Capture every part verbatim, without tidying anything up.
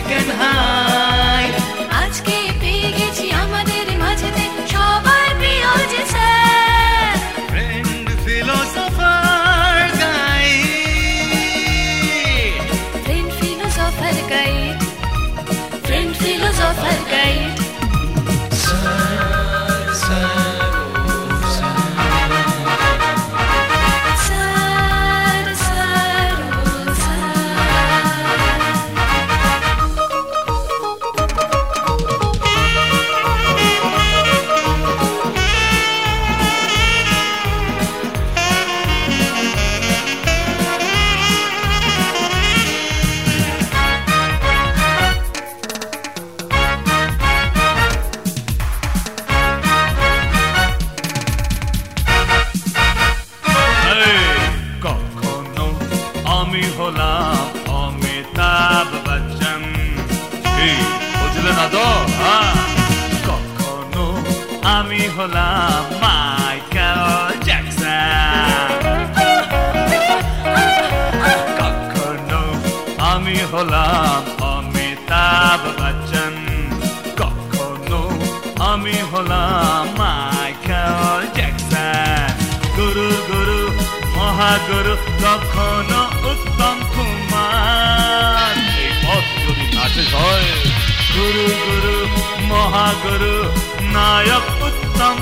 can hide. আজকে পেয়ে গেছি আমাদের মাঝেতে সবার প্রিয় যে sir, Friend, philosopher, guide. Friend philosopher guide, friend philosopher guide. আমি হলাম অমিতাভ বচ্চন, বুঝলে না তো? কখনো আমি হলাম মাইকেল জ্যাকসন, কখনো আমি হলাম অমিতাভ বচ্চন, কখনো আমি হলাম মাইকেল জ্যাকসন। গুরু গুরু মহাগুরু কখনো উত্তম কুমার, এই পথ যদি নাচে হয়। গুরু গুরু মহাগুরু নায়ক উত্তম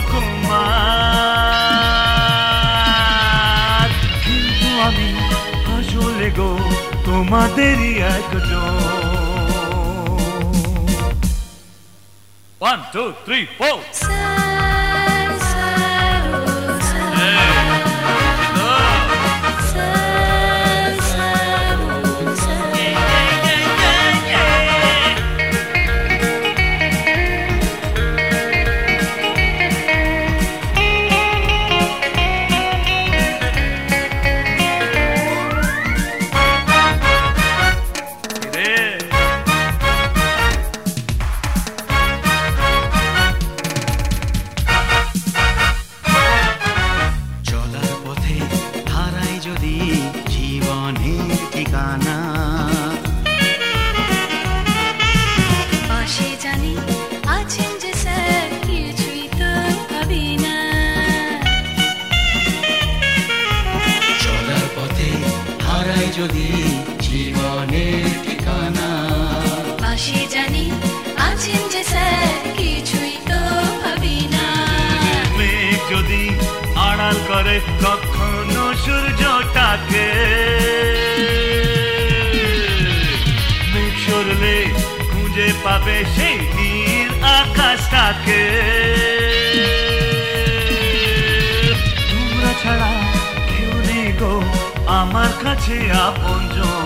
কুমার, কিন্তু আমি আসলে গো তোমাদেরই একজন। One two three four. যদি জীবনের ঠিকানা পাশে জানি আছেন যে স্যার কিছুই তো ভাবি না। মেঘ যদি আড়াল করে কখনো সূর্যটাকে, মেঘ সরলে খুঁজে পাবে সেই নীল আকাশটাকে। তোমরা ছাড়া কেউ নেই গো আমার কাছে আপনজন।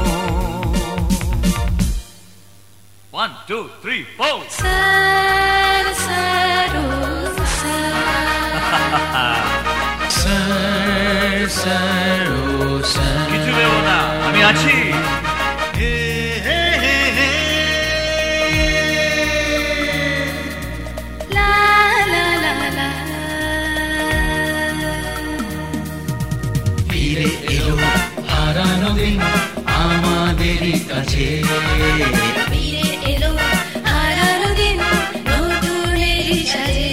One two three four. Sir sir ও স্যার স্যার ও স্যার, কিছু ভেবো না, আমি আছি। ফিরে এলো হারানো দিন আমাদেরই কাছে, ফিরে এলো হারানো দিন নতুনের সাজে।